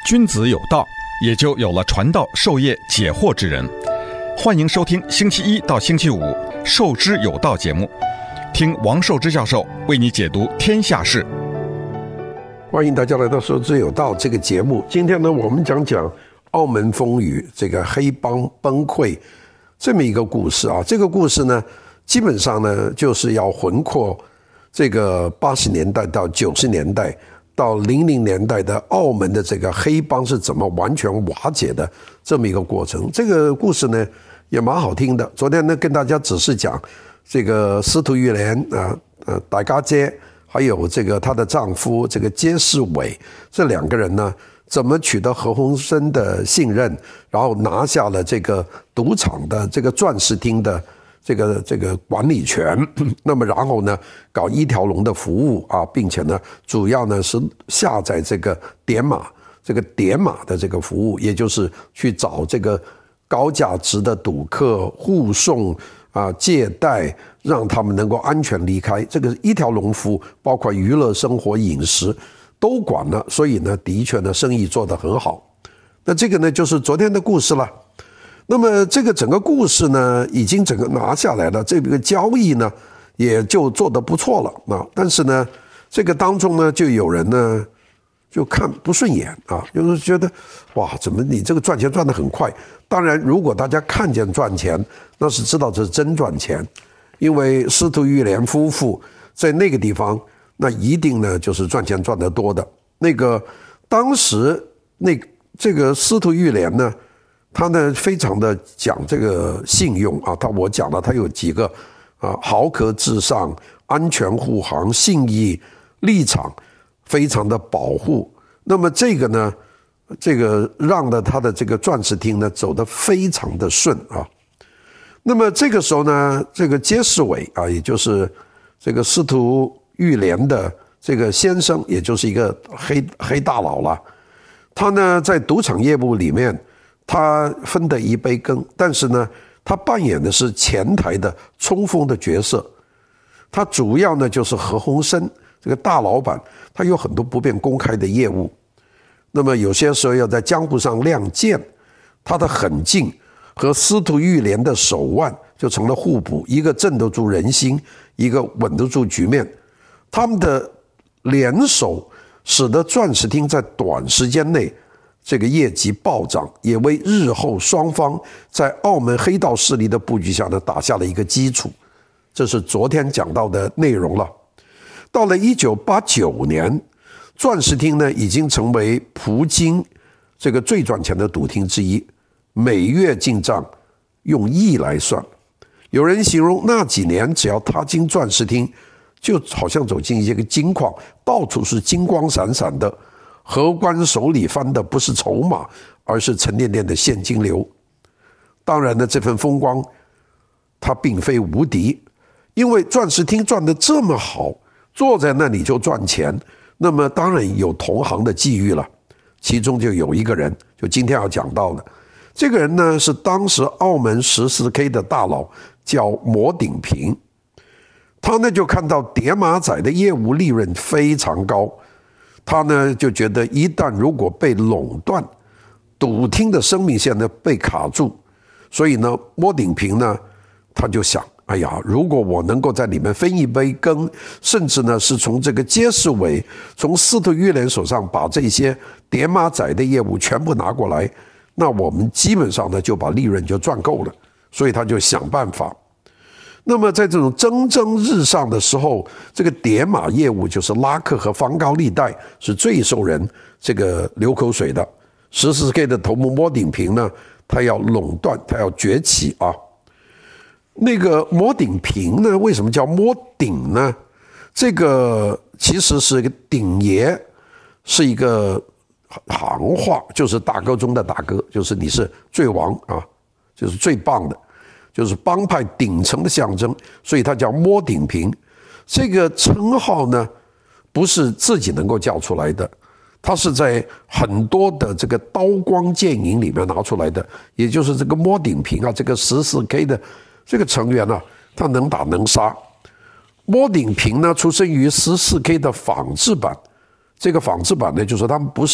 君子有道，也就有了传道授业解惑之人。欢迎收听星期一到星期五《授之有道》节目，听王寿之教授为你解读天下事。 欢迎大家来到《授之有道》这个节目。今天呢，我们讲澳门风雨这个黑帮崩溃这么一个故事啊。这个故事呢，基本上呢就是要魂括这个80年代到90年代到00年代的澳门的这个黑帮是怎么完全瓦解的这么一个过程。这个故事呢也蛮好听的。昨天呢跟大家只是讲这个司徒玉莲大家姐，还有这个她的丈夫这个揭世伟，这两个人呢怎么取得何鸿燊的信任，然后拿下了这个赌场的这个钻石厅的这个管理权，那么然后呢搞一条龙的服务啊，并且呢主要呢是下载这个点码的这个服务，也就是去找这个高价值的赌客护送啊借贷，让他们能够安全离开。这个一条龙服务包括娱乐生活饮食都管了，所以呢的确呢生意做得很好。那这个呢就是昨天的故事了。那么这个整个故事呢已经整个拿下来了，这个交易呢也就做得不错了啊。但是呢这个当中呢就有人呢就看不顺眼啊，就是觉得哇，怎么你这个赚钱赚得很快。当然如果大家看见赚钱，那是知道这是真赚钱，因为司徒玉莲夫妇在那个地方那一定呢就是赚钱赚得多的。那个当时这个司徒玉莲呢，他呢非常的讲这个信用啊，我讲了他有几个啊，豪客至上，安全护航，信义立场非常的保护。那么这个呢，这个让了他的这个钻石厅呢走得非常的顺啊。那么这个时候呢，这个揭世伟啊，也就是这个司徒玉莲的这个先生，也就是一个黑大佬了。他呢在赌场业务里面他分得一杯羹，但是呢他扮演的是前台的冲锋的角色。他主要呢就是何鸿燊这个大老板，他有很多不便公开的业务，那么有些时候要在江湖上亮剑，他的狠劲和司徒玉莲的手腕就成了互补，一个镇得住人心，一个稳得住局面。他们的联手使得钻石厅在短时间内这个业绩暴涨，也为日后双方在澳门黑道势力的布局下呢打下了一个基础。这是昨天讲到的内容了。到了1989年，钻石厅呢已经成为葡京这个最赚钱的赌厅之一，每月进账用亿来算。有人形容那几年只要踏进钻石厅，就好像走进一个金矿，到处是金光闪闪的，荷官手里翻的不是筹码，而是沉甸甸的现金流。当然呢，这份风光它并非无敌，因为钻石厅赚得这么好，坐在那里就赚钱，那么当然有同行的觊觎了。其中就有一个人，就今天要讲到的这个人呢，是当时澳门14K 的大佬，叫摩鼎平。他呢就看到叠马仔的业务利润非常高，他呢就觉得一旦如果被垄断，赌厅的生命线呢被卡住，所以呢摩鼎平呢他就想，哎呀，如果我能够在里面分一杯羹，甚至呢是从这个揭世伟从司徒玉莲手上把这些叠马仔的业务全部拿过来，那我们基本上呢就把利润就赚够了。所以他就想办法。那么在这种蒸蒸日上的时候，这个叠码业务就是拉客和放高利贷是最受人这个流口水的。14K 的头目摩鼎平呢，他要垄断，他要崛起啊。那个摩鼎平呢，为什么叫摩鼎呢？这个其实是一个鼎爷，是一个行话，就是大哥中的大哥，就是你是最王啊，就是最棒的，就是帮派顶层的象征，所以他叫摩鼎平。这个称号呢不是自己能够叫出来的，他是在很多的这个刀光剑影里面拿出来的，也就是这个摩鼎平啊，这个14K 的这个成员啊，他能打能杀。摩鼎平呢出生于14K 的仿制版，这个仿制版呢就是他们不是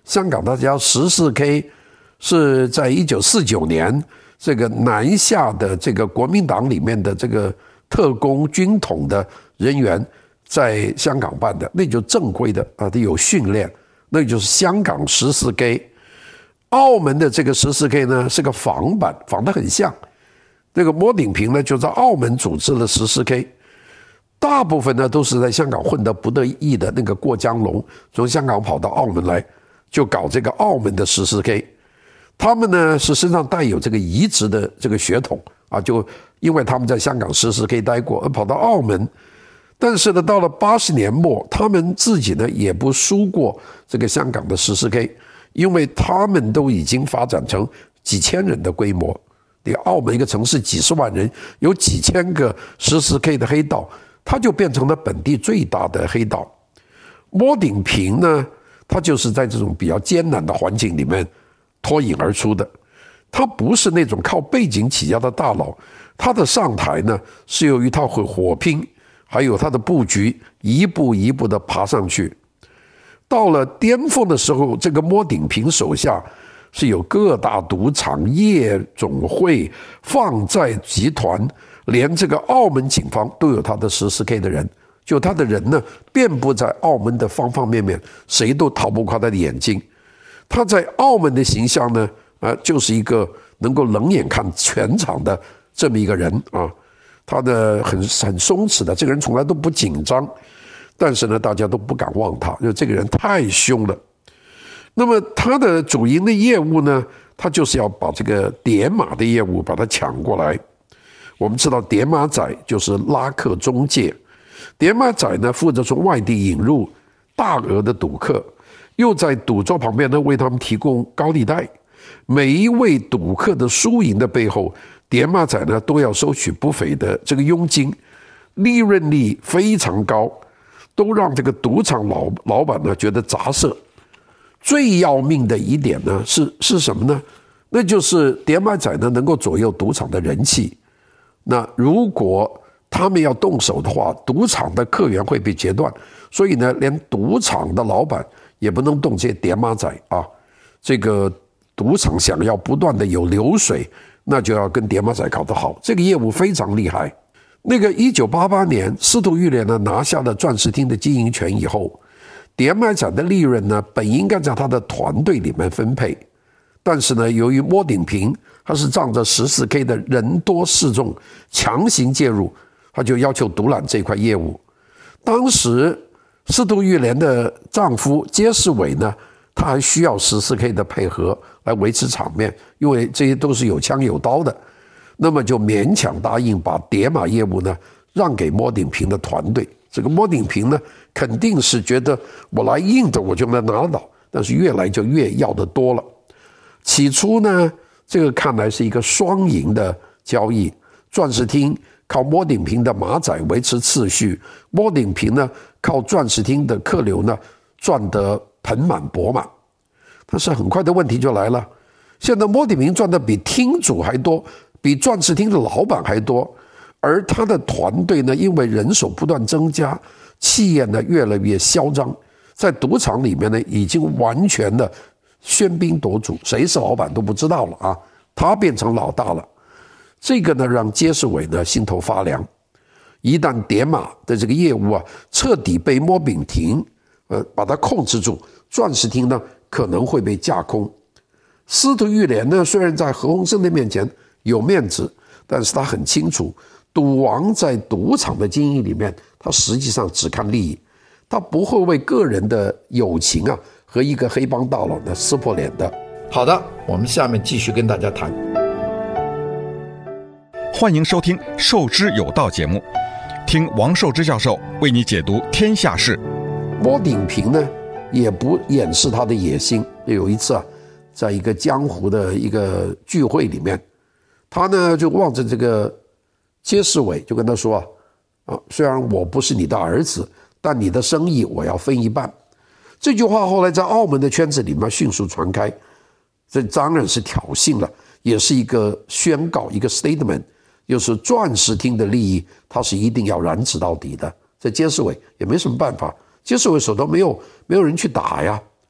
香港大家14K 是在1949年这个南下的这个国民党里面的这个特工军统的人员在香港办的，那就正规的啊，它有训练，那就是香港14K。澳门的这个14K 呢是个仿版，仿得很像。那个摸顶屏呢就在澳门组织了14K， 大部分呢都是在香港混得不得意的那个过江龙，从香港跑到澳门来，就搞这个澳门的14K。他们呢是身上带有这个移植的这个血统啊，就因为他们在香港14K待过，而跑到澳门。但是呢，到了80年末，他们自己呢也不输过这个香港的14K， 因为他们都已经发展成几千人的规模。你澳门一个城市几十万人，有几千个14K 的黑道，它就变成了本地最大的黑道。摸顶屏呢，它就是在这种比较艰难的环境里面脱颖而出的。他不是那种靠背景起家的大佬，他的上台呢是由于他会火拼，还有他的布局一步一步的爬上去。到了巅峰的时候，这个摸顶屏手下是有各大赌场、夜总会、放债集团，连这个澳门警方都有他的14K 的人。就他的人呢，遍布在澳门的方方面面，谁都逃不过他的眼睛。他在澳门的形象呢，就是一个能够冷眼看全场的这么一个人啊。他的很松弛的，这个人从来都不紧张，但是呢，大家都不敢忘他，因为这个人太凶了。那么他的主营的业务呢，他就是要把这个叠码的业务把它抢过来。我们知道叠码仔就是拉客中介，叠码仔呢负责从外地引入大额的赌客，又在赌桌旁边呢为他们提供高利贷。每一位赌客的输赢的背后，叠码仔呢都要收取不菲的这个佣金，利润率非常高，都让这个赌场老板呢觉得杂色。最要命的一点呢是什么呢？那就是叠码仔呢能够左右赌场的人气。那如果他们要动手的话，赌场的客源会被截断，所以呢，连赌场的老板也不能动这些叠码仔啊。这个赌场想要不断的有流水，那就要跟叠码仔搞得好，这个业务非常厉害。那个1988年，司徒玉莲呢拿下了钻石厅的经营权以后，叠码仔的利润呢本应该在他的团队里面分配，但是呢，由于摸顶屏他是仗着14K 的人多势众，强行介入，他就要求独揽这块业务。当时司徒玉莲的丈夫揭世伟呢，他还需要14K 的配合来维持场面，因为这些都是有枪有刀的，那么就勉强答应把叠码业务呢让给摸顶屏的团队。这个摸顶屏呢肯定是觉得我来硬的我就能拿得到，但是越来就越要得多了。起初呢，这个看来是一个双赢的交易，钻石厅靠摸顶屏的马仔维持秩序，摸顶屏呢靠钻石厅的客流呢赚得盆满钵满。但是很快的问题就来了，现在摸顶屏赚的比厅主还多，比钻石厅的老板还多，而他的团队呢因为人手不断增加，气焰呢越来越嚣张，在赌场里面呢已经完全的喧宾夺主，谁是老板都不知道了啊，他变成老大了。这个呢让揭世伟呢心头发凉。一旦叠码的这个业务啊彻底被摸顶屏把它控制住，钻石厅呢可能会被架空。司徒玉莲呢虽然在何鸿燊的面前有面子，但是他很清楚，赌王在赌场的经营里面，他实际上只看利益，他不会为个人的友情啊和一个黑帮大佬呢撕破脸的。好的，我们下面继续跟大家谈。 欢迎收听《受之有道》节目，听王寿之教授为你解读天下事。 摸顶屏呢也不掩饰他的野心。有一次啊，在一个江湖的一个聚会里面，他呢就望着这个揭世伟，就跟他说虽然我不是你的儿子，但你的生意我要分一半。这句话后来在澳门的圈子里面迅速传开，这当然是挑衅了，也是一个宣告，一个 statement， 就是钻石厅的利益他是一定要染指到底的。这揭世伟也没什么办法，揭世伟手头没有人去打呀。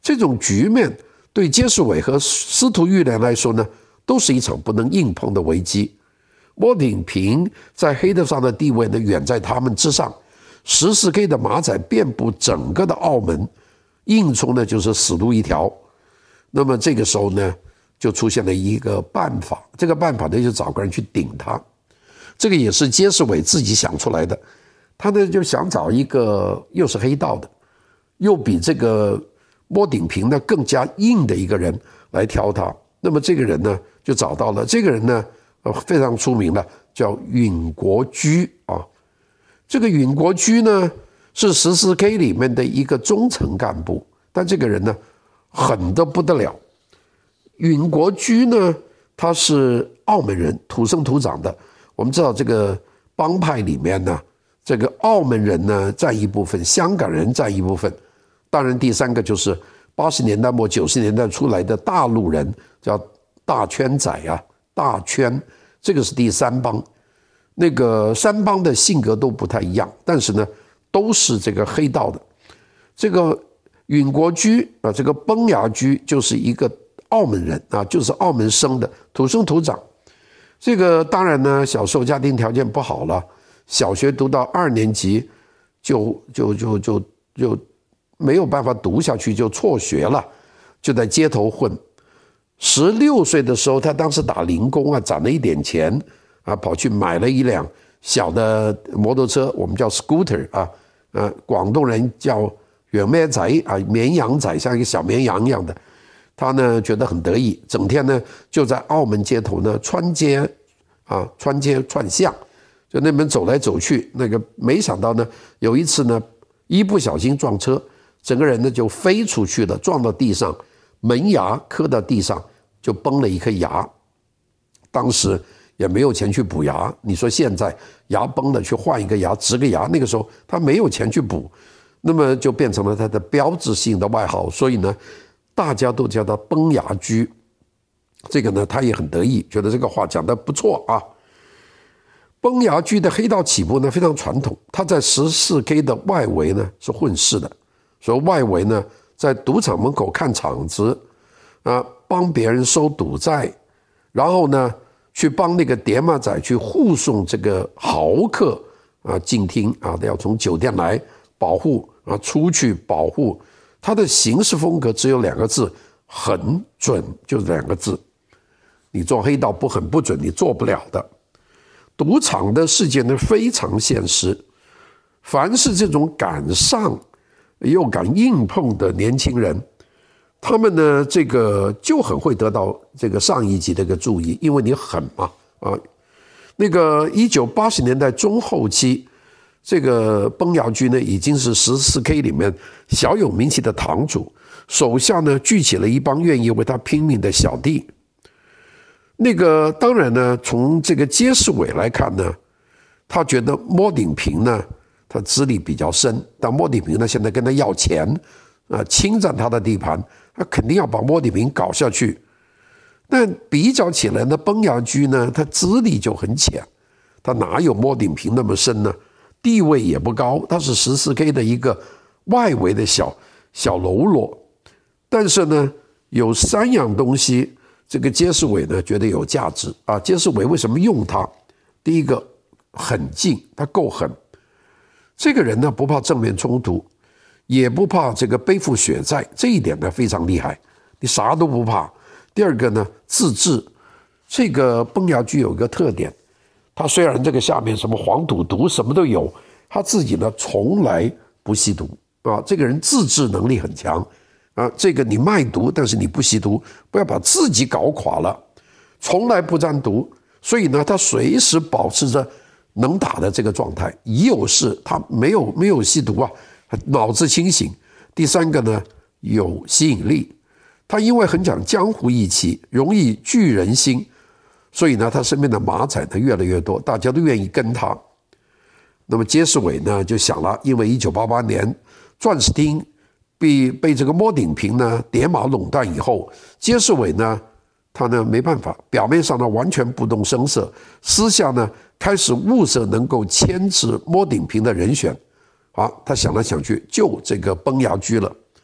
这种局面对菅义伟和司徒玉良来说呢，都是一场不能硬碰的危机。郭鼎平在黑道上的地位呢，远在他们之上。14K 的马仔遍布整个的澳门，硬冲呢就是死路一条。那么这个时候呢，就出现了一个办法，这个办法呢就找个人去顶他。这个也是菅义伟自己想出来的，他呢就想找一个又是黑道的，又比这个郭鼎平呢更加硬的一个人来挑他。那么这个人呢就找到了，这个人呢非常出名了，叫允国居啊。这个允国居呢是14K 里面的一个中层干部，但这个人呢狠得不得了。允国居呢他是澳门人，土生土长的。我们知道这个帮派里面呢，这个澳门人呢占一部分，香港人占一部分，当然第三个就是80年代末90年代出来的大陆人，叫大圈仔啊，大圈，这个是第三帮。那个三帮的性格都不太一样，但是呢都是这个黑道的。这个允国居啊，这个崩牙居就是一个澳门人啊，就是澳门生的，土生土长。这个当然呢，小时候家庭条件不好了，小学读到2年级就没有办法读下去，就辍学了，就在街头混。16岁的时候，他当时打零工啊，攒了一点钱啊，跑去买了一辆小的摩托车，我们叫 scooter 啊，广东人叫远咩仔啊，绵羊仔，像一个小绵羊一样的。他呢觉得很得意，整天呢就在澳门街头呢穿街串巷，就那边走来走去。那个没想到呢，有一次呢一不小心撞车，整个人呢就飞出去了，撞到地上，门牙磕到地上，就崩了一颗牙。当时也没有钱去补牙，你说现在牙崩了去换一个牙植个牙，那个时候他没有钱去补，那么就变成了他的标志性的外号。所以呢大家都叫他崩牙居。这个呢他也很得意，觉得这个话讲得不错啊。崩牙居的黑道起步呢非常传统，他在14K 的外围呢是混事的，所以外围呢在赌场门口看场子啊，帮别人收赌债，然后呢去帮那个叠马仔去护送这个豪客啊进厅啊，要从酒店来保护啊，出去保护。他的行事风格只有2个字，很准，就是2个字。你做黑道不很不准，你做不了的。赌场的世界呢非常现实，凡是这种敢上又敢硬碰的年轻人，他们呢这个就很会得到这个上一级的一个注意，因为你狠嘛啊。那个1980年代中后期，这个崩牙居呢已经是14K 里面小有名气的堂主，手下呢聚起了一帮愿意为他拼命的小弟。那个当然呢，从这个菅义伟来看呢，他觉得郭鼎平呢他资历比较深，但郭鼎平呢现在跟他要钱啊，侵占他的地盘，他肯定要把郭鼎平搞下去。但比较起来呢，崩牙居呢他资历就很浅，他哪有郭鼎平那么深呢？地位也不高，他是14K 的一个外围的小喽啰。但是呢有3样东西这个菅义伟呢觉得有价值啊。菅义伟为什么用他？第一个狠劲，他够狠，这个人呢不怕正面冲突，也不怕这个背负血债，这一点呢非常厉害，你啥都不怕。第二个呢自制，这个崩牙居有一个特点，他虽然这个下面什么黄赌毒什么都有，他自己呢从来不吸毒啊，这个人自制能力很强啊。这个你卖毒，但是你不吸毒，不要把自己搞垮了，从来不沾毒，所以呢他随时保持着能打的这个状态，一有事他没有吸毒啊，脑子清醒。第三个呢有吸引力，他因为很讲江湖义气，容易聚人心，所以呢他身边的马仔呢越来越多，大家都愿意跟他。那么菅义伟呢就想了，因为1988年钻石厅被这个郭鼎平呢叠马垄断以后，菅义伟呢他呢没办法，表面上呢完全不动声色，私下呢开始物色能够牵制郭鼎平的人选。他想来想去就这个崩牙居了。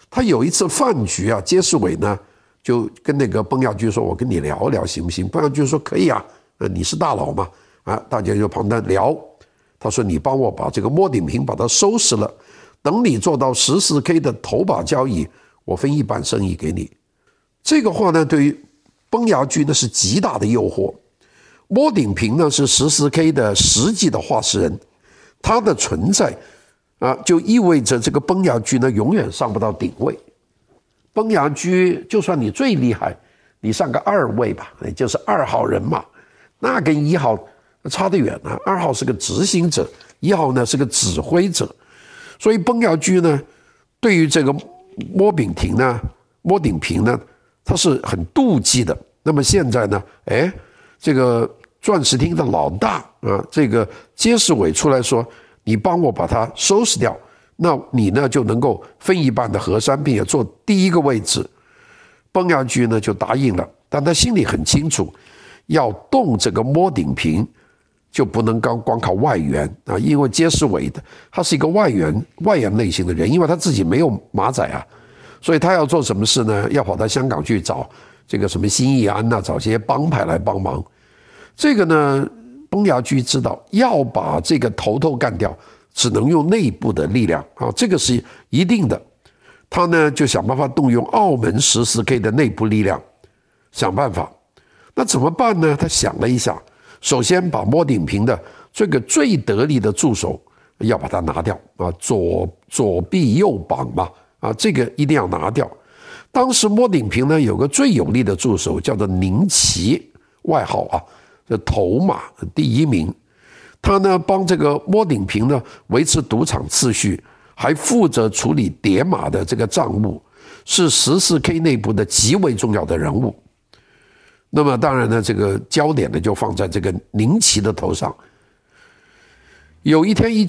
他有一次饭局啊，菅世伟呢就跟那个崩牙驹说：“我跟你聊聊行不行？”崩牙驹说：“可以啊，你是大佬嘛，啊，大家就旁边聊。”他说：“你帮我把这个摸顶瓶把它收拾了，等你做到14K 的头把交椅，我分一半生意给你。”这个话呢，对于崩牙驹呢是极大的诱惑。摸顶瓶呢是14K 的实际的话事人，他的存在啊，就意味着这个崩牙驹呢永远上不到顶位。崩牙驹就算你最厉害，你上个2位吧，也就是2号人嘛，那跟1号差得远啊。2号是个执行者，1号呢是个指挥者，所以崩牙驹呢对于这个摸顶瓶呢，他是很妒忌的。那么现在呢，这个钻石厅的老大啊，这个菅世伟出来说，你帮我把它收拾掉，那你呢就能够分一半的河山，并且坐第一个位置。崩牙驹呢就答应了，但他心里很清楚，要动这个摸顶瓶就不能光靠外援啊，因为菅世伟的他是一个外援类型的人，因为他自己没有马仔啊，所以他要做什么事呢？要跑到香港去找这个什么新义安啊，找些帮派来帮忙。这个呢，崩牙驹知道要把这个头干掉，只能用内部的力量啊，这个是一定的。他呢就想办法动用澳门14K 的内部力量，想办法。那怎么办呢？他想了一下，首先把摸顶瓶的这个最得力的助手要把它拿掉啊，左臂右膀嘛啊，这个一定要拿掉。当时摸顶瓶呢有个最有力的助手叫做宁奇，外号啊这头马第1名，他呢帮这个摸顶瓶呢维持赌场秩序，还负责处理叠码的这个账务，是14K 内部的极为重要的人物。那么当然呢，这个焦点呢就放在这个宁奇的头上。有一天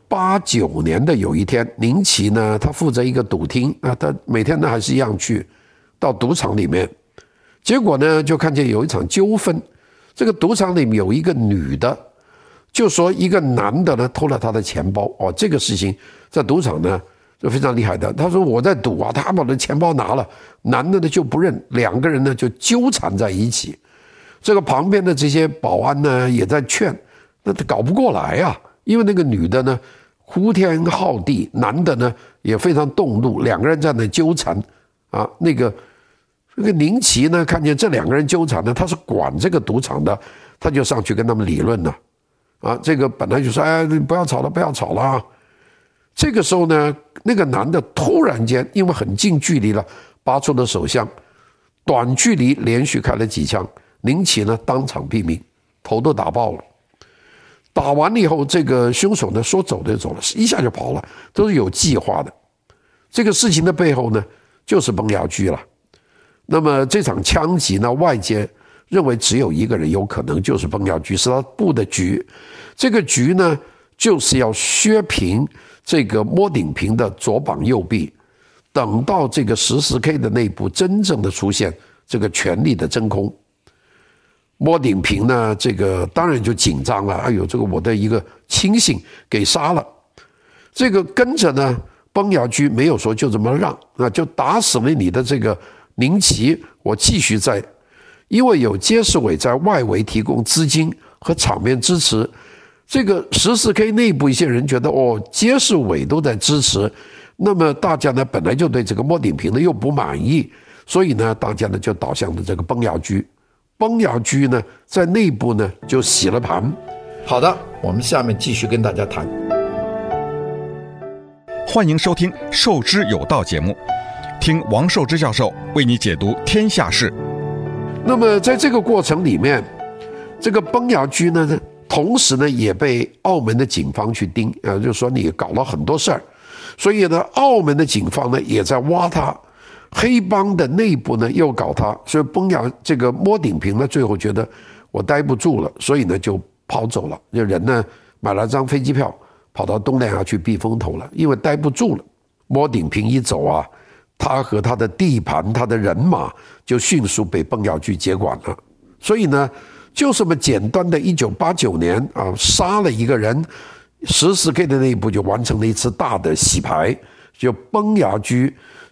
1989年的有一天，宁奇呢他负责一个赌厅啊，他每天呢还是一样去到赌场里面，结果呢就看见有一场纠纷。这个赌场里面有一个女的，就说一个男的呢偷了她的钱包哦，这个事情在赌场呢就非常厉害的。他说我在赌啊，他把我的钱包拿了，男的呢就不认，两个人呢就纠缠在一起。这个旁边的这些保安呢也在劝，那他搞不过来啊，因为那个女的呢呼天号地，男的呢也非常动怒，两个人在那纠缠啊。这个宁奇呢看见这两个人纠缠呢，他是管这个赌场的，他就上去跟他们理论了啊。这个本来就说你不要吵了啊。这个时候呢，那个男的突然间因为很近距离了，拔出了手枪，短距离连续开了几枪，宁奇呢当场毙命，头都打爆了。打完了以后，这个凶手呢说走就走了，一下就跑了，都是有计划的。这个事情的背后呢，就是崩牙驹了。那么这场枪击呢，外界认为只有一个人有可能，就是崩牙驹，是他布的局。这个局呢，就是要削平这个摸顶瓶的左膀右臂，等到这个14K 的内部真正的出现这个权力的真空。摸顶瓶呢，这个当然就紧张了，这个我的一个亲信给杀了。这个跟着呢，崩牙驹没有说就这么让，就打死了你的这个宁奇，我继续在，因为有菅世伟在外围提供资金和场面支持，这个14K 内部一些人觉得菅世伟都在支持，那么大家呢本来就对这个摸顶瓶呢又不满意，所以呢大家呢就导向了这个崩牙驹。崩牙驹呢在内部呢就洗了盘。好的，我们下面继续跟大家谈。 欢迎收听《受之有道》节目，听王寿之教授为你解读天下事。 那么在这个过程里面，这个崩牙驹呢，同时呢也被澳门的警方去盯啊，就是说你搞了很多事儿，所以呢，澳门的警方呢也在挖他，黑帮的内部呢又搞他，所以这个摸顶瓶呢最后觉得我待不住了，所以呢就跑走了，就人呢买了张飞机票跑到东南亚去避风头了，因为待不住了。摸顶瓶一走啊，他和他的地盘他的人马就迅速被崩牙驹接管了。所以呢就这么简单的1989年啊，杀了一个人，14K 的内部就完成了一次大的洗牌，就崩牙驹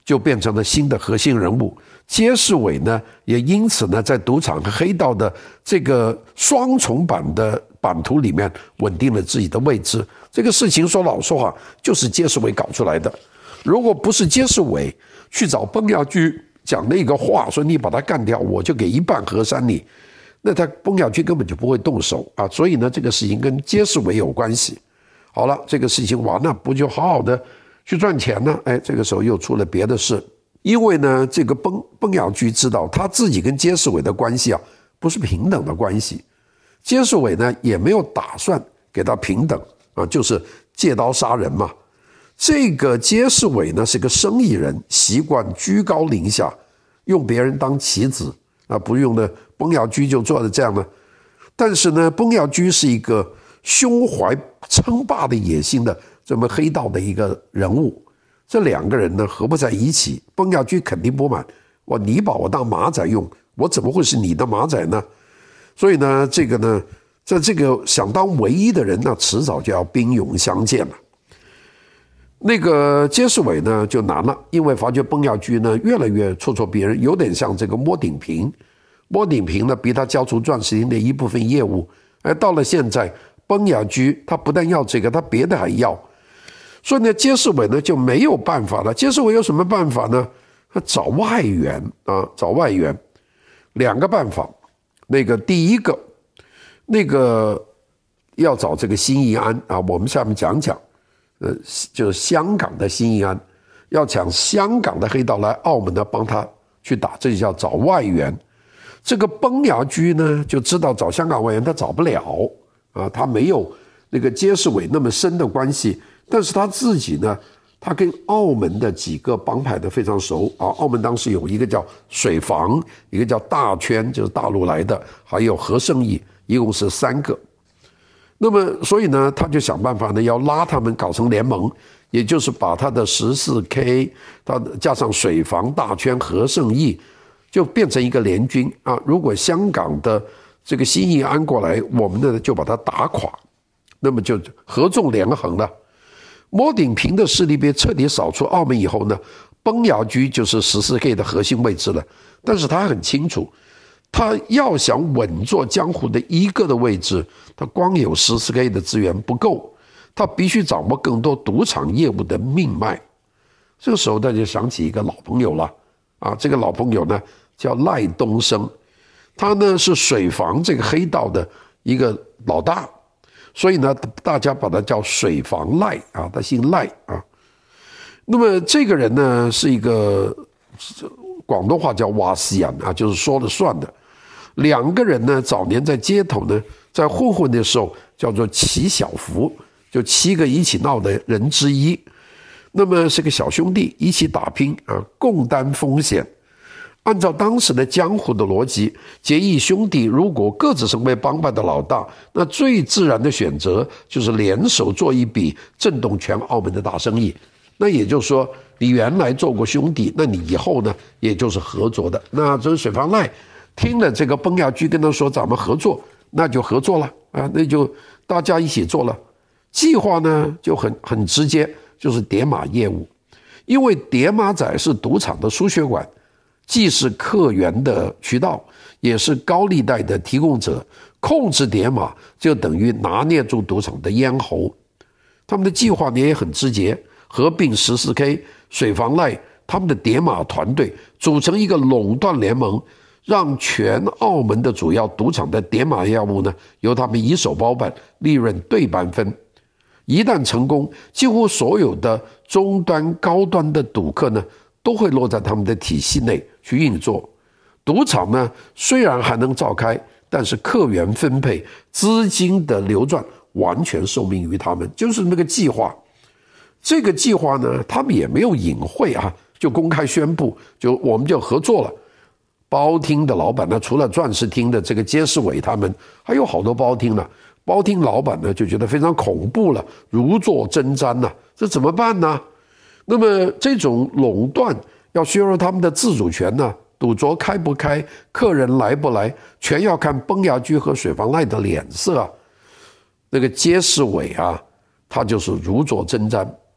就变成了新的核心人物。菅世伟呢，也因此呢，在赌场和黑道的这个双重版的版图里面稳定了自己的位置。这个事情说老实话，就是菅世伟搞出来的。如果不是菅世伟去找崩牙驹讲那个话，说你把他干掉，我就给一半河山你，那他崩牙驹根本就不会动手啊。所以呢，这个事情跟菅世伟有关系。好了，这个事情完了，不就好好的去赚钱呢？哎，这个时候又出了别的事。因为呢，这个崩牙驹知道他自己跟菅世伟的关系啊，不是平等的关系。菅世伟呢，也没有打算给他平等啊，就是借刀杀人嘛。这个菅世伟呢，是个生意人，习惯居高临下，用别人当棋子啊，不用的崩牙驹就做了这样呢。但是呢，崩牙驹是一个胸怀称霸的野心的这么黑道的一个人物。这两个人呢合不在一起，崩牙驹肯定不满，你把我当马仔用，我怎么会是你的马仔呢？所以呢，这个呢，在这个想当唯一的人，那迟早就要兵戎相见了。那个菅世伟呢就难了，因为发觉崩牙驹呢越来越戳别人，有点像这个摸顶平。摸顶平呢逼他交出钻石厅的一部分业务，到了现在，崩牙驹他不但要这个，他别的还要。所以呢，菅世伟呢就没有办法了。菅世伟有什么办法呢？他找外援啊，找外援。两个办法，那个第一个，那个要找这个辛义安啊，我们下面讲讲，就是香港的辛义安，要抢香港的黑道来澳门呢帮他去打，这就叫找外援。这个崩牙驹呢就知道找香港外援他找不了啊，他没有那个菅世伟那么深的关系。但是他自己呢，他跟澳门的几个帮派的非常熟啊。澳门当时有一个叫水房，一个叫大圈，就是大陆来的，还有何胜义，一共是3个。那么，所以呢，他就想办法呢，要拉他们搞成联盟，也就是把他的14K，他加上水房、大圈、何胜义，就变成一个联军啊。如果香港的这个辛义安过来，我们呢就把他打垮，那么就合纵连横了。摸顶平的势力被彻底扫出澳门以后呢，崩牙驹就是 14K 的核心位置了。但是他很清楚，他要想稳坐江湖的一个的位置，他光有 14K 的资源不够，他必须掌握更多赌场业务的命脉。这个时候他就想起一个老朋友了啊，这个老朋友呢叫赖东升，他呢是水房这个黑道的一个老大。所以呢，大家把他叫水房赖啊，他姓赖啊。那么这个人呢，是一个广东话叫瓦斯洋啊，就是说了算的。两个人呢，早年在街头呢，在混的时候叫做七小福，就7个一起闹的人之一。那么是个小兄弟，一起打拼啊，共担风险。按照当时的江湖的逻辑，结义兄弟如果各自成为帮派的老大，那最自然的选择就是联手做一笔震动全澳门的大生意。那也就是说，你原来做过兄弟，那你以后呢，也就是合作的。那这水房赖听了这个崩牙驹跟他说咱们合作，那就合作了啊，那就大家一起做了。计划呢就很直接，就是叠码业务。因为叠码仔是赌场的输血管，既是客源的渠道，也是高利贷的提供者。控制叠码就等于拿捏住赌场的咽喉。他们的计划呢也很直接，合并14K、水房赖他们的叠码团队，组成一个垄断联盟，让全澳门的主要赌场的叠码业务呢由他们一手包办，利润对半分。一旦成功，几乎所有的中端、高端的赌客呢都会落在他们的体系内去运作。赌场呢虽然还能召开，但是客源分配、资金的流转完全受命于他们，就是那个计划。这个计划呢他们也没有隐晦啊，就公开宣布，我们就合作了。包厅的老板呢，除了钻石厅的这个菅世伟他们，还有好多包厅呢。包厅老板呢就觉得非常恐怖了，如坐针毡了，这怎么办呢？那么这种垄断要削弱他们的自主权呢，赌桌开不开，客人来不来，全要看崩牙驹和水房赖的脸色啊。那个菅世伟啊，他就是如坐针毡。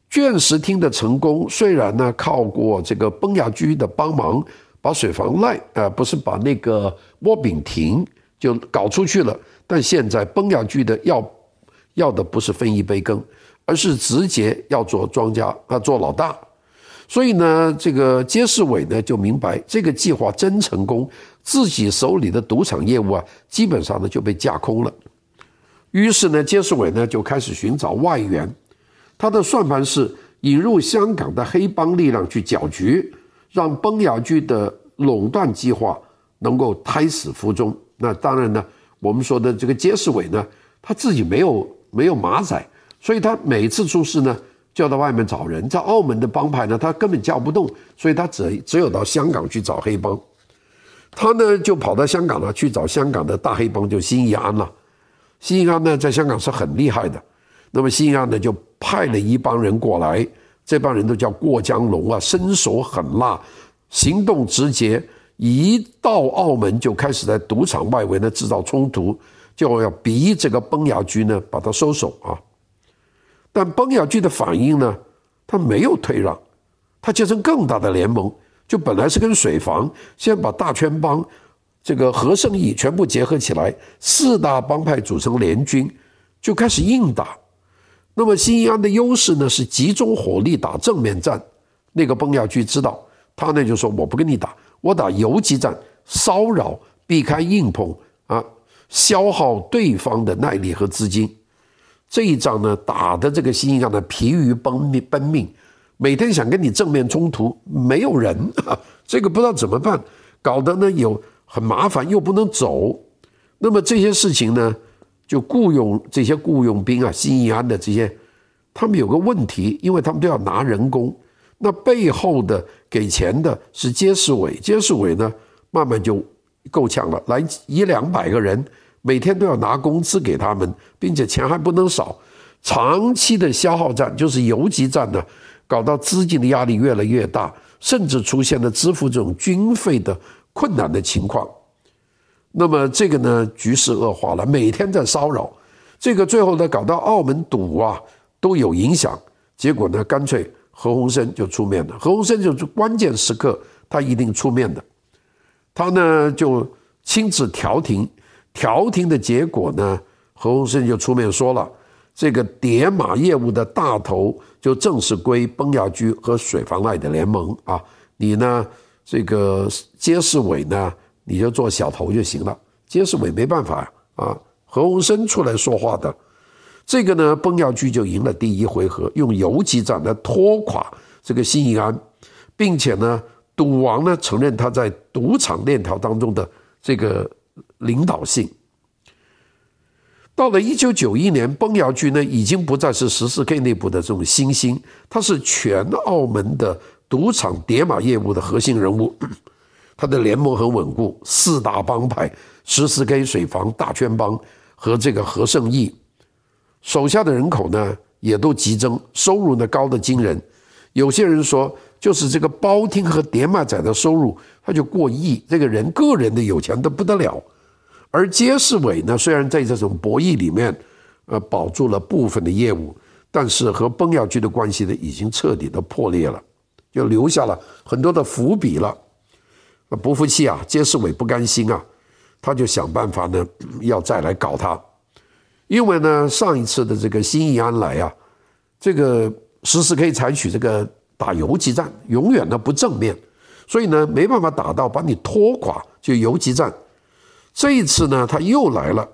卷石厅的成功虽然呢靠过这个崩牙驹的帮忙，把水房赖不是把那个窝饼亭就搞出去了，但现在崩牙驹的要的不是分一杯羹，而是直接要做庄家做老大。所以呢，这个街市委呢就明白这个计划真成功，自己手里的赌场业务基本上呢就被架空了。于是呢，街市委呢就开始寻找外援。他的算盘是引入香港的黑帮力量去搅局，让崩牙驹的垄断计划能够胎死腹中。那当然呢，我们说的这个街市委呢，他自己没有马仔，所以他每次出事呢就要到外面找人。在澳门的帮派呢，他根本叫不动，所以他只有到香港去找黑帮。他呢就跑到香港呢去找香港的大黑帮，就辛义安了。辛义安呢在香港是很厉害的，那么辛义安呢就派了一帮人过来，这帮人都叫过江龙身手狠辣，行动直接，一到澳门就开始在赌场外围呢制造冲突，就要逼这个崩牙驹呢把他收手但崩牙驹的反应呢，他没有退让，他结成更大的联盟，就本来是跟水房，先把大圈帮这个何胜义全部结合起来，4大帮派组成联军，就开始硬打。那么辛义安的优势呢是集中火力打正面战，那个崩牙驹知道，他呢就说我不跟你打，我打游击战，骚扰，避开硬碰消耗对方的耐力和资金。这一仗呢打的这个辛义安呢疲于奔命，每天想跟你正面冲突，没有人这个不知道怎么办，搞得呢有很麻烦，又不能走。那么这些事情呢，就这些雇佣兵辛义安的这些，他们有个问题，因为他们都要拿人工，那背后的给钱的是街市委，街市委呢慢慢就够呛了，来100-200个人，每天都要拿工资给他们，并且钱还不能少。长期的消耗战就是游击战呢，搞到资金的压力越来越大，甚至出现了支付这种军费的困难的情况。那么这个呢局势恶化了，每天在骚扰，这个最后呢搞到澳门赌都有影响。结果呢干脆何鸿燊就出面了，何鸿燊就是关键时刻他一定出面的。他呢就亲自调停的结果呢，何鸿燊就出面说了，这个叠码业务的大头就正式归崩牙驹和水房赖的联盟你呢这个街市委呢你就做小头就行了，街市委没办法何鸿燊出来说话的。这个呢崩牙驹就赢了第一回合，用游击战来拖垮这个辛义安，并且呢赌王呢承认他在赌场链条当中的这个领导性。到了1991年，崩牙驹呢已经不再是14K 内部的这种新星，他是全澳门的赌场叠码业务的核心人物。他的联盟很稳固，4大帮派14K 水房、大圈帮和这个何胜义，手下的人口呢也都激增，收入呢高得惊人。有些人说就是这个包厅和叠码仔的收入他就过亿，这个人个人的有钱得不得了。而街市委呢虽然在这种博弈里面保住了部分的业务，但是和崩牙驹的关系呢已经彻底的破裂了，就留下了很多的伏笔了。不服气街市委不甘心他就想办法呢要再来搞他。因为呢上一次的这个辛义安来这个14K采取这个打游击战，永远呢不正面，所以呢没办法打到把你拖垮，就游击战。这一次呢他又来了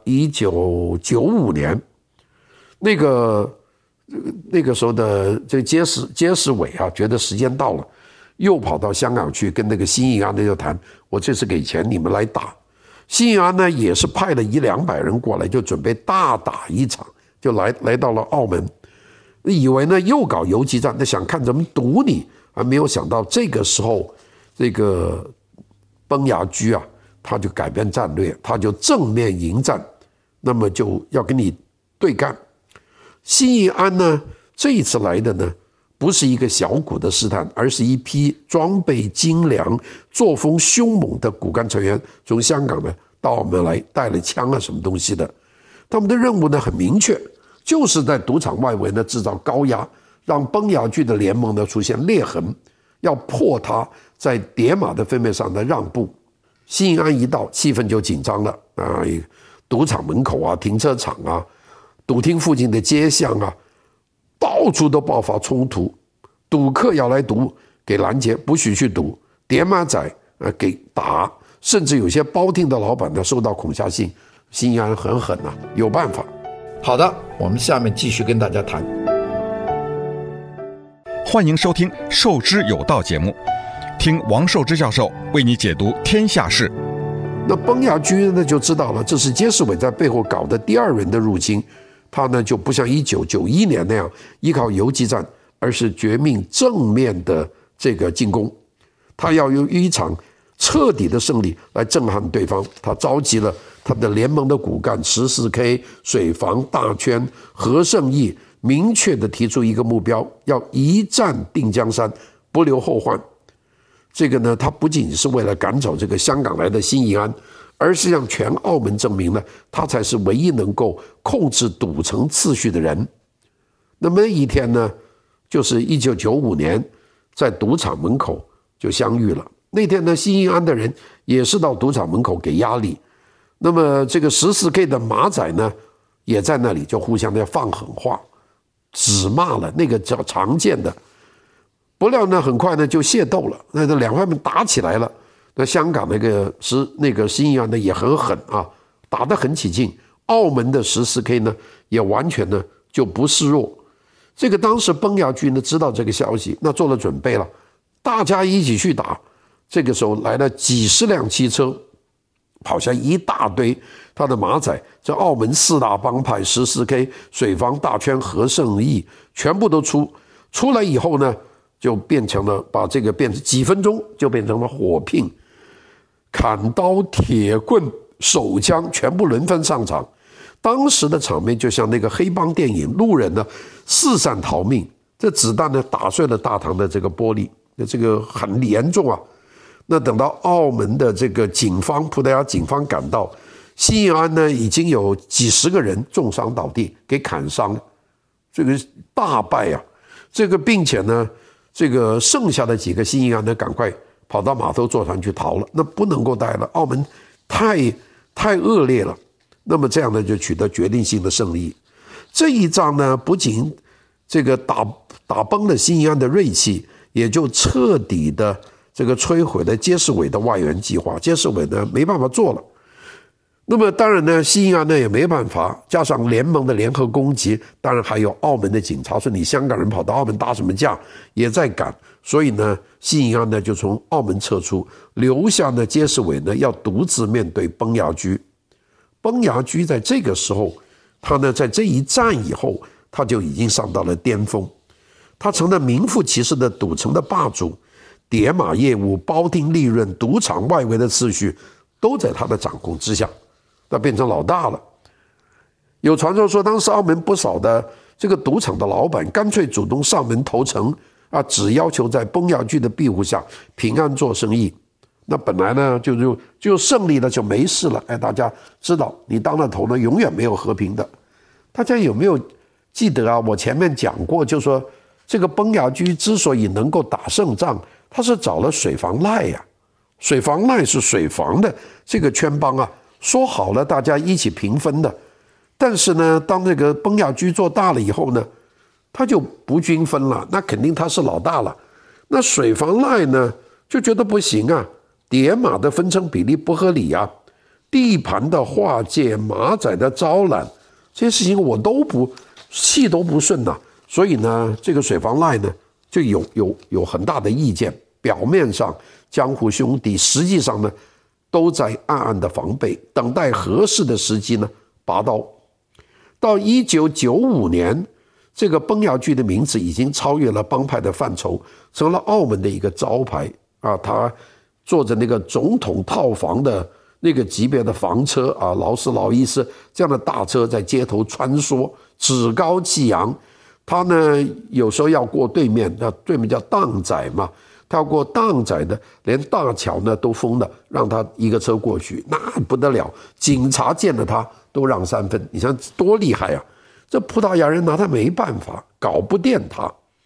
，1995年那个时候的这个街市委觉得时间到了，又跑到香港去跟那个辛义安就谈，我这次给钱你们来打。辛义安呢也是派了100-200人过来，就准备大打一场，就来到了澳门，以为呢又搞游击战，他想看怎么堵你，还没有想到这个时候这个崩牙驹他就改变战略，他就正面迎战，那么就要跟你对干。辛义安呢这一次来的呢不是一个小股的试探，而是一批装备精良、作风凶猛的骨干成员，从香港呢到澳门来，带了枪什么东西的。他们的任务呢很明确，就是在赌场外围呢制造高压， 让崩牙驹的联盟呢出现裂痕，要破他在迭马的分配上的让步。新义安一到，气氛就紧张了啊！赌场门口啊、停车场啊、赌厅附近的街巷啊，到处都爆发冲突。赌客要来赌，给拦截，不许去赌；迭马仔给打，甚至有些包厅的老板呢收到恐吓信。新义安很狠啊，有办法。好的，我们下面继续跟大家谈。 欢迎收听《授之有道》节目，听王寿之教授为你解读天下事。 那崩牙驹呢就知道了，这是菅义伟在背后搞的第二轮的入侵。他呢就不像1991年那样依靠游击战，而是绝命正面的这个进攻。他要用一场彻底的胜利来震撼对方。他召集了他的联盟的骨干14K、水房、大圈、何胜义，明确地提出一个目标，要一战定江山，不留后患。这个呢，他不仅仅是为了赶走这个香港来的新义安，而是向全澳门证明了他才是唯一能够控制赌城秩序的人。那么一天呢，就是1995年，在赌场门口就相遇了。那天呢，新义安的人也是到赌场门口给压力。那么这个14K 的马仔呢，也在那里就互相的放狠话，指骂了那个叫常见的。不料呢，很快呢就械斗了，那这两方面打起来了。那香港那个新义安呢也很狠啊，打得很起劲。澳门的14K 呢也完全呢就不示弱。这个当时崩牙驹呢知道这个消息，那做了准备了，大家一起去打。这个时候来了几十辆汽车，跑下一大堆他的马仔，这澳门4大帮派14K、水房、大圈、何胜义全部都出来以后呢，就变成了变成几分钟就变成了火拼，砍刀、铁棍、手枪全部轮番上场。当时的场面就像那个黑帮电影，路人呢四散逃命，这子弹呢打碎了大堂的这个玻璃，这个很严重啊。那等到澳门的这个葡萄牙警方赶到，新义安呢已经有几十个人重伤倒地，给砍伤了，这个大败啊！这个并且呢，这个剩下的几个新义安呢，赶快跑到码头坐船去逃了，那不能够待了，澳门太恶劣了。那么这样呢，就取得决定性的胜利。这一仗呢，不仅这个打崩了新义安的锐气，也就彻底的这个摧毁了菅义伟的外援计划。菅义伟呢没办法做了。那么当然呢，新义安呢也没办法，加上联盟的联合攻击，当然还有澳门的警察说你香港人跑到澳门打什么架，也在赶。所以呢，新义安呢就从澳门撤出，留下呢菅义伟呢要独自面对崩牙驹。崩牙驹在这个时候，他呢在这一战以后，他就已经上到了巅峰，他成了名副其实的赌城的霸主，叠码业务、包厅利润、赌场外围的秩序都在他的掌控之下，他变成老大了。有传说说，当时澳门不少的这个赌场的老板干脆主动上门投诚啊，只要求在崩牙驹的庇护下平安做生意。那本来呢就胜利了，就没事了。大家知道你当了头呢，永远没有和平的。大家有没有记得啊？我前面讲过，就说这个崩牙驹之所以能够打胜仗，他是找了水房赖呀。水房赖是水房的这个圈帮啊，说好了大家一起平分的。但是呢，当这个崩牙驹做大了以后呢，他就不均分了，那肯定他是老大了。那水房赖呢就觉得不行啊。叠码的分成比例不合理啊，地盘的划界、马仔的招揽，这些事情我气都不顺呐。所以呢，这个水房赖呢就有很大的意见。表面上江湖兄弟，实际上呢都在暗暗的防备，等待合适的时机呢拔刀。到1995年，这个崩牙驹的名字已经超越了帮派的范畴，成了澳门的一个招牌啊。他坐着那个总统套房的那个级别的房车啊，劳斯劳伊斯这样的大车在街头穿梭，趾高气扬。他呢有时候要过对面，那对面叫荡仔嘛，他要过荡仔的，连大桥呢都封了，让他一个车过去，那不得了，警察见了他都让3分，你想多厉害啊！这葡萄牙人拿他没办法，搞不定他。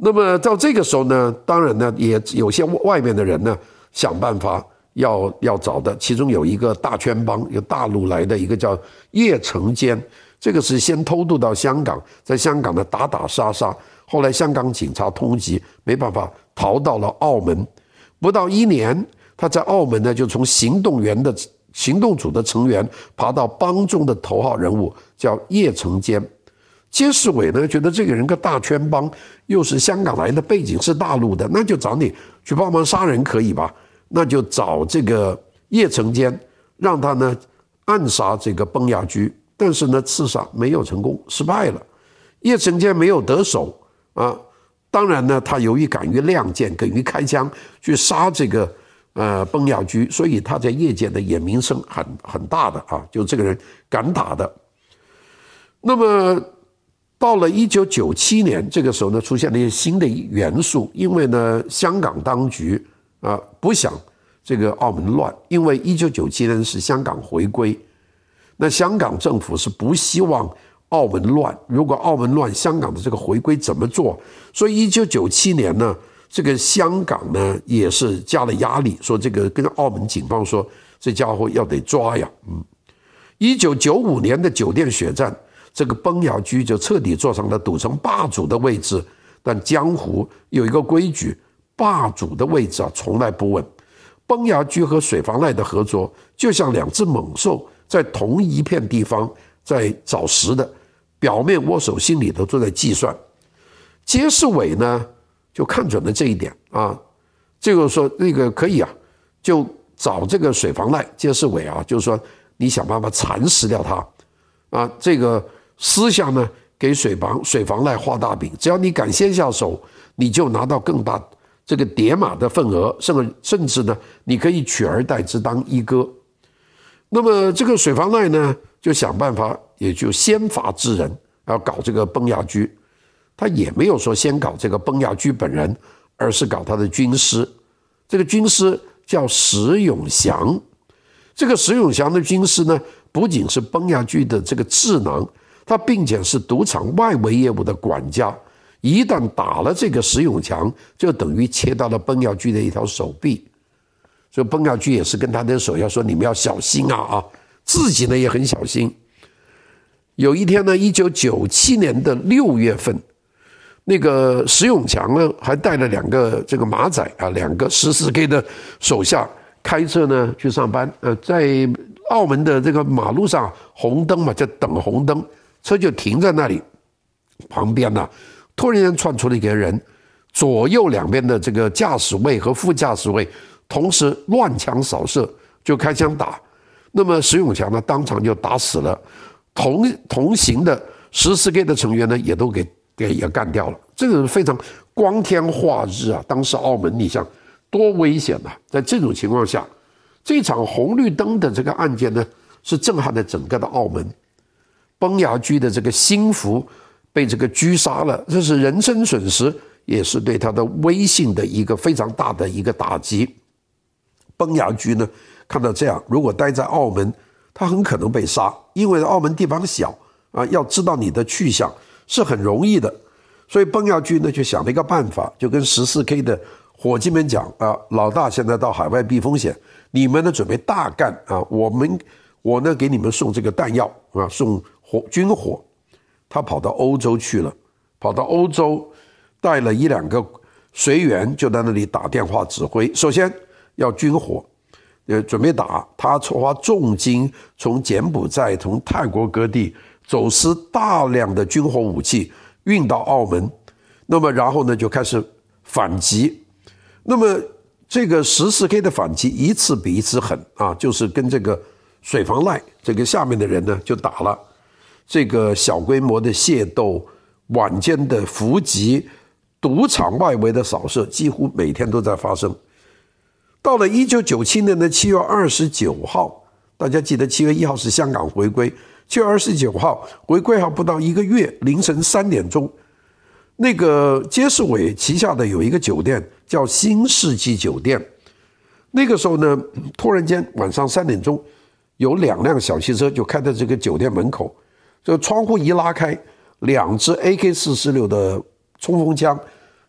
那么到这个时候呢，当然呢，也有些外面的人呢想办法要找的，其中有一个大圈帮，有大陆来的一个叫叶成坚，这个是先偷渡到香港，在香港的打打杀杀，后来香港警察通缉，没办法逃到了澳门，不到1年，他在澳门呢就从行动组的成员爬到帮中的头号人物，叫叶成坚。街市委呢觉得这个人个大圈帮，又是香港来的，背景是大陆的，那就找你去帮忙杀人可以吧？那就找这个叶成坚，让他呢暗杀这个崩牙驹，但是呢刺杀没有成功，失败了。叶成坚没有得手啊，当然呢他由于敢于亮剑，敢于开枪去杀这个崩牙驹，所以他在业界的也名声很大的啊，就这个人敢打的。那么到了1997年，这个时候呢，出现了一些新的元素，因为呢，香港当局不想这个澳门乱，因为1997年是香港回归，那香港政府是不希望澳门乱，如果澳门乱，香港的这个回归怎么做？所以1997年呢，这个香港呢也是加了压力，说这个跟澳门警方说，这家伙要得抓呀。1995年的酒店血战，这个崩牙驹就彻底坐上了赌城霸主的位置，但江湖有一个规矩，霸主的位置从来不稳。崩牙驹和水房赖的合作，就像2只猛兽在同一片地方在找食的，表面握手，心里头都在计算。街市委呢就看准了这一点啊，这个说那个可以啊，就找这个水房赖街市委啊，就是说你想办法蚕食掉他啊，这个私下呢给水房赖画大饼，只要你敢先下手，你就拿到更大这个叠码的份额，甚至呢你可以取而代之当一哥。那么这个水房赖呢就想办法，也就先发制人，要搞这个崩牙驹。他也没有说先搞这个崩牙驹本人，而是搞他的军师。这个军师叫石永祥。这个石永祥的军师呢，不仅是崩牙驹的这个智囊，他并且是赌场外围业务的管家。一旦打了这个石永强，就等于切到了崩牙驹的一条手臂。所以崩牙驹也是跟他的手下说，你们要小心啊，自己呢也很小心。有一天呢，1997年的6月份，那个石永强呢还带了2个这个马仔啊，2个14K 的手下开车呢去上班。在澳门的这个马路上红灯嘛，叫等红灯，车就停在那里。旁边呢，突然间窜出了一个人，左右两边的这个驾驶位和副驾驶位同时乱枪扫射，就开枪打。那么石永强呢，当场就打死了。同行的14K 的成员呢，也都给干掉了。这个非常光天化日啊！当时澳门，你想多危险啊！在这种情况下，这场红绿灯的这个案件呢，是震撼了整个的澳门。崩牙驹的这个心腹被这个狙杀了，这是人身损失，也是对他的威信的一个非常大的一个打击。崩牙驹呢，看到这样，如果待在澳门，他很可能被杀，因为澳门地方小啊，要知道你的去向是很容易的。所以崩牙驹呢就想了一个办法，就跟14K 的伙计们讲啊，老大现在到海外避风险，你们呢准备大干啊，我呢给你们送这个弹药啊，送军火。他跑到欧洲去了，跑到欧洲带了1-2个随员，就在那里打电话指挥。首先要军火，准备打，他花重金从柬埔寨、从泰国各地走私大量的军火武器运到澳门，那么然后呢就开始反击。那么这个14K 的反击一次比一次狠啊，就是跟这个水房赖这个下面的人呢就打了。这个小规模的械斗、晚间的伏击、赌场外围的扫射，几乎每天都在发生。到了1997年的7月29号，大家记得7月1号是香港回归，7月29号回归还不到1个月，凌晨3点钟，那个街市委旗下的有一个酒店叫新世纪酒店，那个时候呢，突然间晚上3点钟，有2辆小汽车就开在这个酒店门口。这个窗户一拉开，2支 AK-46的冲锋枪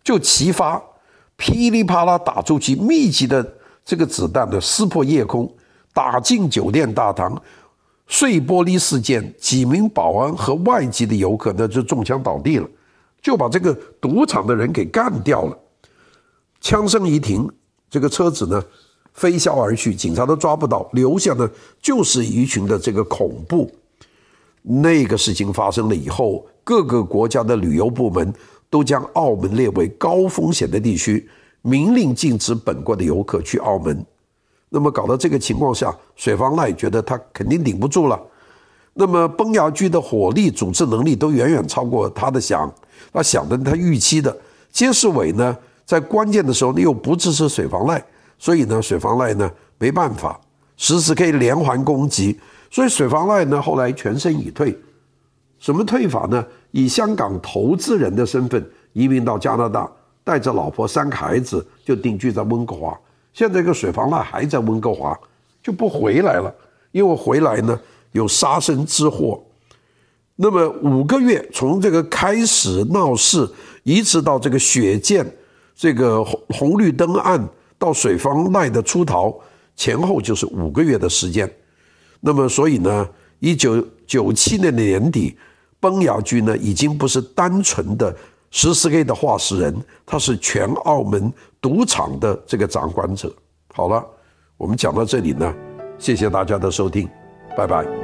就齐发，噼里啪啦打出去，密集的这个子弹呢撕破夜空，打进酒店大堂，碎玻璃事件，几名保安和外籍的游客呢就中枪倒地了，就把这个赌场的人给干掉了。枪声一停，这个车子呢飞啸而去，警察都抓不到，留下的就是一群的这个恐怖。那个事情发生了以后，各个国家的旅游部门都将澳门列为高风险的地区，明令禁止本国的游客去澳门。那么搞到这个情况下，水方赖觉得他肯定顶不住了。那么崩牙驹的火力、组织能力都远远超过他想的他预期的。监事委呢，在关键的时候又不支持水方赖，所以呢，水方赖呢没办法，时时可以连环攻击。所以水方赖呢后来全身已退。什么退法呢？以香港投资人的身份移民到加拿大，带着老婆3个孩子就定居在温哥华。现在这个水方赖还在温哥华，就不回来了，因为回来呢有杀身之祸。那么5个月，从这个开始闹事，一直到这个雪见这个红绿灯案到水方赖的出逃，前后就是5个月的时间。那么所以呢，1997年的年底，崩牙驹呢已经不是单纯的14K 的话事人，他是全澳门赌场的这个掌管者。好了，我们讲到这里呢，谢谢大家的收听，拜拜。